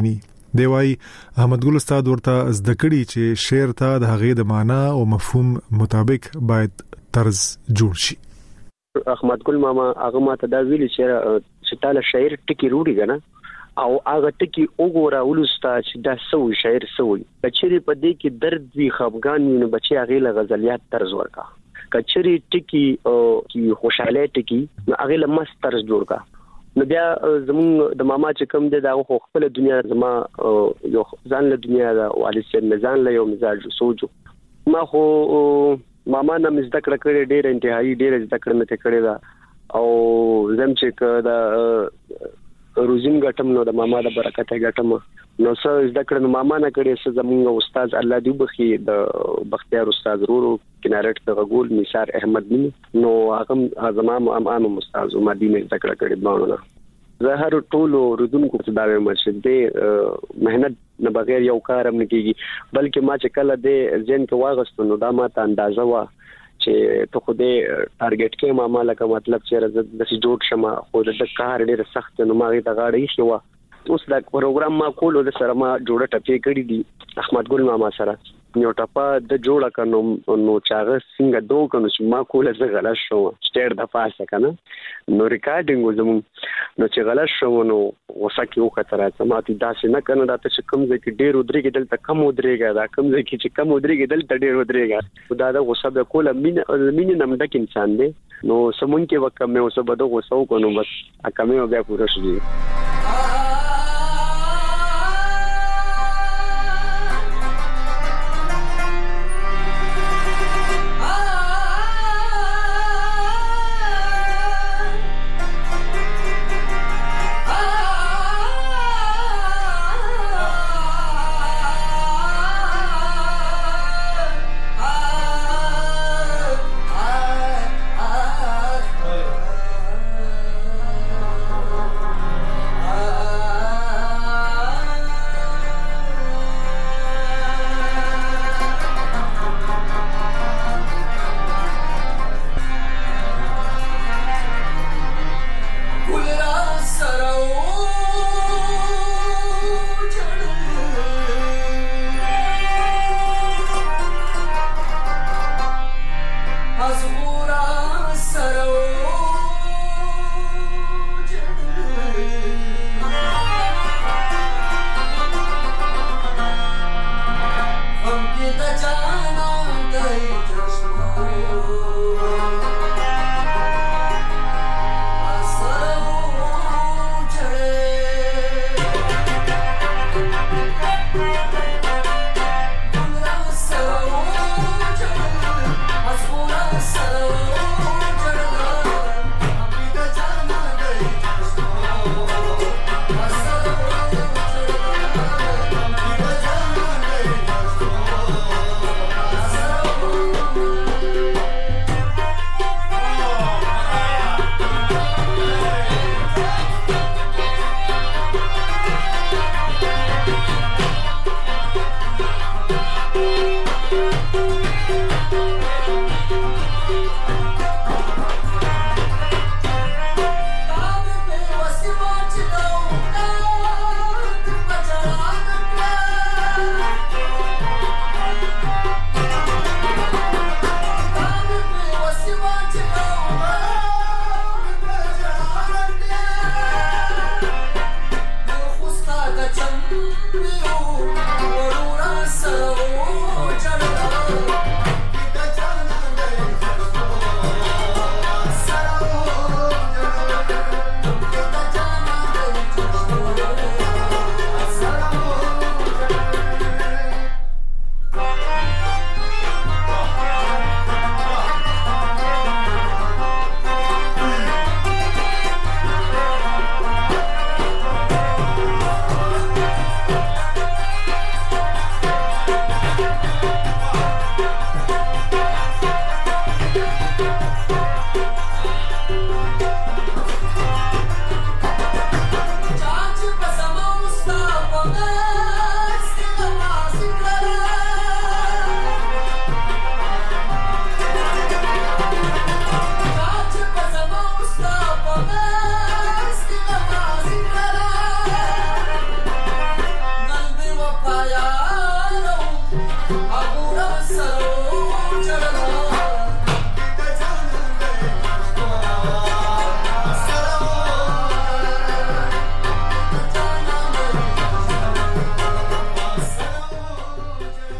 دی وايي احمد ګل استاد ورته زده کړي چې شعر ته د هغې د معنا او مفهوم مطابق باید طرز جوړ شي. احمد ګل ماما هغه ماته دا ویلي چې چې تاله شاعر ټکی روړي کنه او هغه ټکی وګوره ولستا چې دا سوي شاعر سوي کچري په دې کې درد وی خفګان وي نو بچي هغه له غزلیات طرز ورکا کچري ټکی او کی خوشاله ټکی هغه له مست طرز جوړ کا نو بیا زمون د ماما چې کوم دی دا خو خپل دنیا زما یو ځان له دنیا دا والي سر ځان له یو مزاج سوچو ما خو ماما نه مزد کړ کړې ډېر انتهایی ډېر زده کړم ته کړې دا او زم چې دا روزیم ګټم نو د ماما د برکت ګټم نو څه زده کړم ماما نه کړې څه زمونږ استاد الله دې بخي د بختیار استاد ورو کنارټ ته غول نثار احمد ني نو هغه زمام امام استاد مدینه زده کړې باندې زه هر ټولو رودونکو ته دا وایم چې دې مهنت نه بغیر یو کارم نه کیږي بلکې ما چې کله دې ځین کې واغستو نو دا ماته اندازه وا چې ته خو دې ټارګټ کې ماما لکه مطلب چې د سې جوړ شمه خو د کار ډېر سخت نو ما غي ته غاړې شو اوس دا پروګرام ما کولو د سره ما جوړه ټپې کړې دي احمد ګل ماما سره یو ټپه د جوړه کنو نو چاغه څنګه دوه کنو چې ما کوله زه غلط شو سټیر د پاسه کنه نو ریکارډینګ وزم نو چې غلط شو نو وسکه یو خطر راځه ما ته داسې نه کنه دا ته کم ځکه ډیر ودرېږي دلته کم ودرېږي دا کم ځکه چې کم ودرېږي دلته ډیر ودرېږي دا د غصه د کوله مين مين نمډک انسان دی نو سمون کې وکمه اوسه بده غصه وکونو بس اکمه بیا پوره شي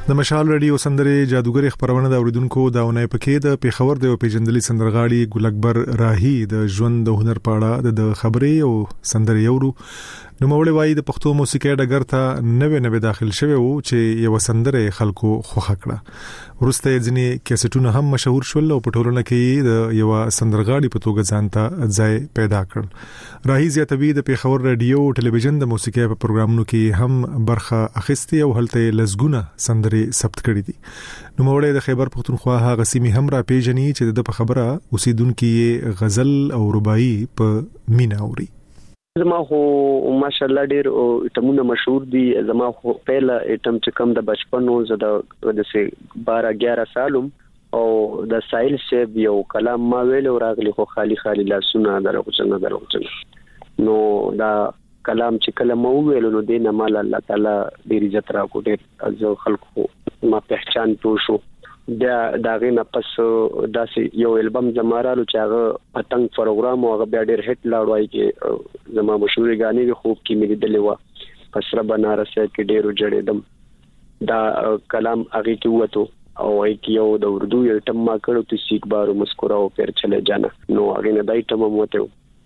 د مشال رادیو سندره جادوګر خبرونه د اوریدونکو دا ونې پکې د پیښور د پیجندلي سندرغاړي ګل اکبر راهی د ژوند د هنر پاړه د خبرې او سندره یورو نو مولوی وای د پښتو موسیقي ډګر ته نوې نوې داخل شوی وو چې یو سندره خلکو خوخه کړه ورسته ځنې کیسټونه هم مشهور شول او په ټولنه کې د یو سندرغاړي په توګه ځانته ځای پیدا کړ راهی زیاتوی د پیښور رادیو او ټلویزیون د موسیقي په پروګرامونو کې هم برخه اخیستي او هلته لزګونه سندره ثبت کړې دي نو مولوی د خیبر پختونخوا هغه سیمه هم را پیژني چې د په خبره اوسیدونکو غزل او رباعي په مینا اوري زما خو ماشاءالله ډیر ټمونه مشهور دي زما خو پهلا ټم چې کم د بچپن او زه د بارہ گیارہ سالم او د سایل سیب یو کلام ما ویل او راغلی خو خالی خالی لاسونه دروځنه دروځنه نو دا کلام چې کله مو ویل نو دینه مال الله تعالی ډیر عزت راکو ډیر از خلکو ما پہچان پوشو دا داغه نه پس داسې یو البم زمارالو چې هغه پتنګ پروګرام او هغه بیا ډیر هټ لاړوي کې زما مشهور غانې خوب کې مې دلې و پسره بنارس کې ډیرو جوړېدم دا کلام هغه کې وته او کې یو د اردو یو ټم ما کړو ته سیک بارو مسکراو پیر چلے جانا نو هغه نه دای ټم موته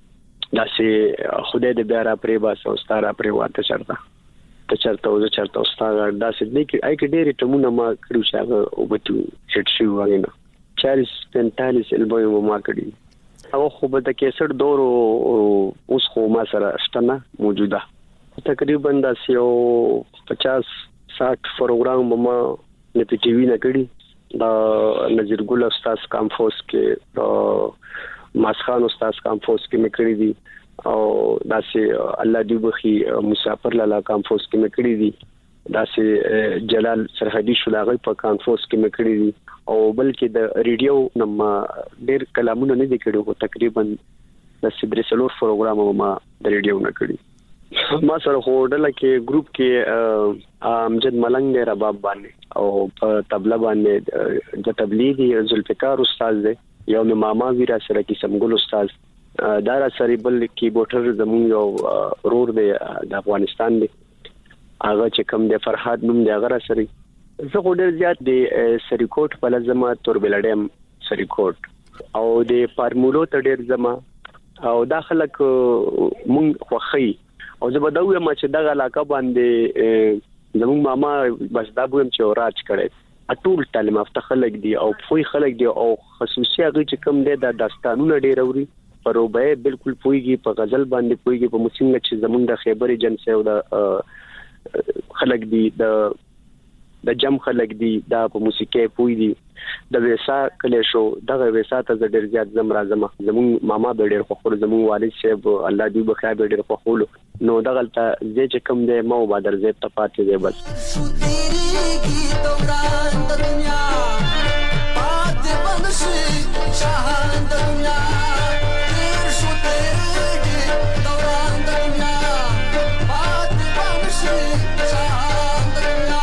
داسې خدای دې بیا را پرې باس او ستاره پرې واته چرته ته چرته او چرته او ستاره داسې دې کې اې کې ډېری ټمونه ما کړو چې هغه او بتو هټ شو وغینا چالیس پنځه البوم ما کړی او خو به د کیسټ دور اوس خو ما سره شتنه موجوده تقریبا داسې یو پچاس ساठ پروګرام ما نه پی ټي وی نه کړی دا نذیر ګل استاد کامفوس کې دا ماسخان استاد کامفوس کې مې کړی دي او داسې الله دی بخي مسافر لاله کامفوس کې مې کړی دي داسې جلال سرحدي شلاغي په کامفوس کې مې کړی دي او بلکې د ریډیو نم ډېر کلامونه نه دي کړي خو تقریبا د سیدري سلور پروګرام ما د ریډیو نه کړی ما سره هوډل کې ګروپ کې امجد ملنګ دی رباب باندې او په طبله باندې د تبلیغي ذوالفقار استاد دی یو مې ماما ویرا سره کې سمګل استاد دارا سری بل کیبورډر زمون یو رور دی د افغانستان دی هغه چې کوم دی فرحات نوم دی هغه سری زه ډېر زیات دی سریکوټ په لازمه تور بلډم سریکوټ او د فارمولو ته ډېر زما او داخله مونږ خوخی او زه به دا وایم چې دغه علاقه باندې زمون ماما بس دا بوم چې راج کړي اټول تعلیم افته خلک دی او فوی خلک دی او خصوصي هغه چې کوم دی د داستانونو ډېر اوري پروبه بالکل پويږي په غزل باندې پويږي په موسیقي چې زمونږ د خیبر جنس او د خلک دی د د جم خلک دی دا په موسیقي پوي دي د ویسا کله شو دغه ویسا ته ډېر زیات زم راځم زمونږ ماما به ډېر خو زمونږ والد صاحب الله دې بخای به ډېر خو نو دغه ته زه چې کوم دی مو بادر زه ته پاتې دی بس شاهان د دنیا تیر شو تیرېږي دوران د دنیا پاتې به نشي شاهان د دنیا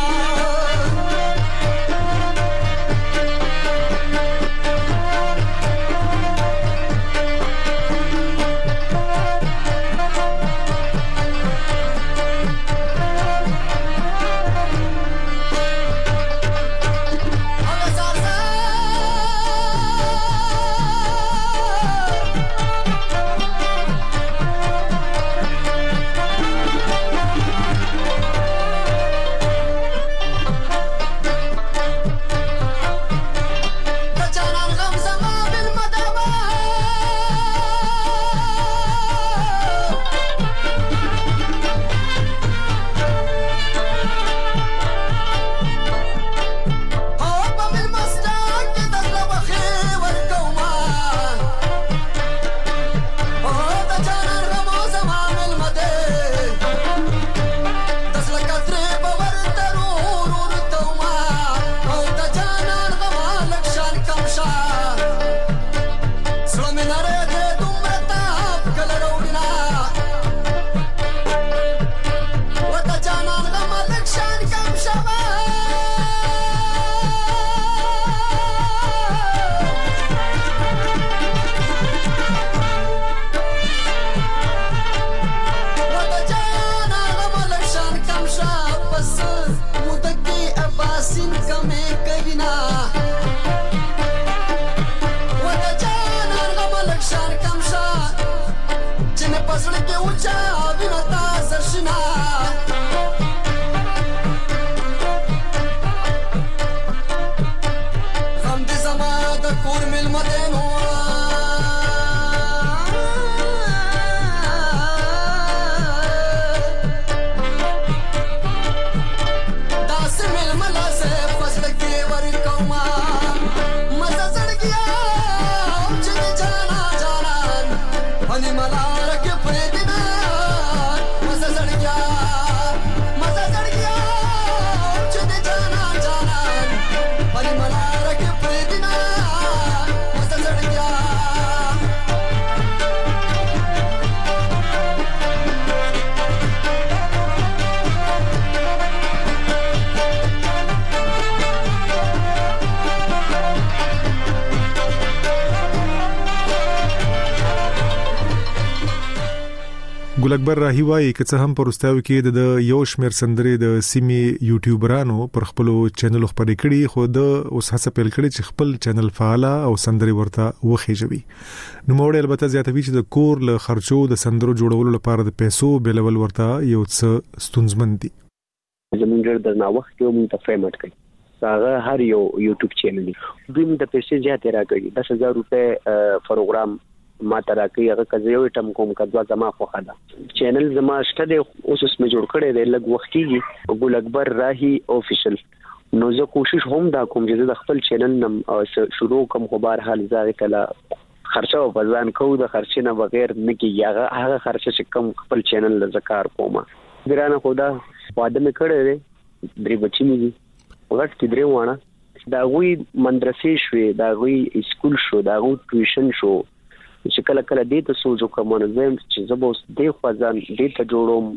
ګل اکبر راهی وايي چې هم پرستاو کې د یو شمیر سندرې د سیمې یوټیوبرانو پر خپل چینل خپرې کړي، خو د اوس هڅه پیل کړي چې خپل چینل فعال او سندرې ورته وخیژوي. نو موږ البته زیاتوي چې د کور له خرچو د سندرو جوړولو لپاره د پیسو بیلول ورته یو څه ستونزمن دي. زمونږ ډېر د ناوخت کې موږ ته پیمنټ کوي. هغه هر یو یوټیوب چینل دی دوی د پیسې زیاتې راکړي، دس هزار روپے پروګرام ما ته راکړي. هغه که یو ټم کوم کډوا زما خوخه ده. چینل زما شته دی، اوس اس مې جوړ کړی دی، لږ وخت کېږي. ګل اکبر راهی افیشل. نو زه کوشش هم دا کوم چې د خپل چینل نم شروع کوم، خو بهر حال ځای کله خرچه او بزان کو د خرچې نه بغیر نه کېږي. هغه هغه خرچه چې کوم خپل چینل له ذکر کومه ګرانه خدا واده مې کړی دی، درې بچی مې دي، وخت کې درې وانه دا غوي مدرسې شوې، دا غوي سکول شو، دا غوي ټیوشن شو، چې کله کله دې ته سوچو کوم نه زم چې زبو دې خوازان دې ته جوړوم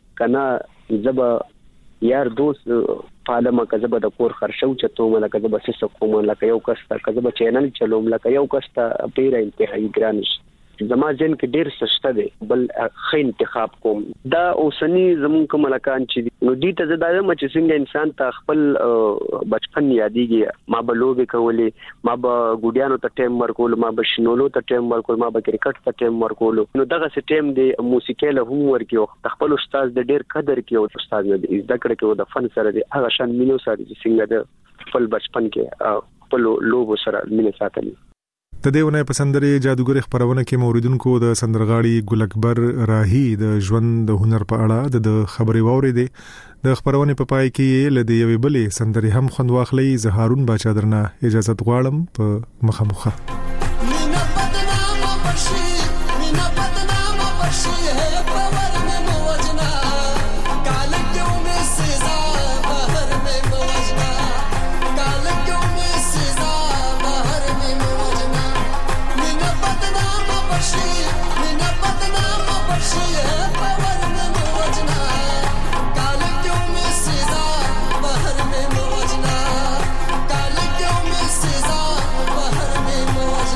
کنه زبا یار دوست پالم کزبه د کور خرشو چته ملکه زبا سس کوم لکه یو کستا کزبه چینل چلوم لکه یو کستا پیره انتهایی ګرانش زما ځین کې ډیر سسته دی، بل ښه انتخاب کوم. دا اوسنی زمون کوم ملکان چې نو دې ته زدا یم چې څنګه انسان ته خپل بچپن یادېږي. ما به لوبې کولې، ما به ګوډیانو ته ټایم ورکول، ما به شنولو ته ټایم ورکول، ما به کرکټ ته ټایم ورکول. نو دغه سیستم دی موسیقي له هم ورکیو خپل استاد د ډیر قدر کې او استاد دې ذکر کې او د فن سره دی هغه شان مينو سره چې څنګه د خپل بچپن کې خپل لوبو سره مینه ساتلی. د دیونه په سندرې جادوګر خبرونه کې موریدونکو د سندرغاړي ګل اکبر راهی د ژوند د هنر په اړه د خبرې ووري دي. د خبرونه په پای کې ل دې یوې بلې سندرې هم خوند واخلي. زهارون باچا درنه اجازه غواړم په مخه مخه. Kaal kyun mein seza bahar mein mawj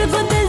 بدل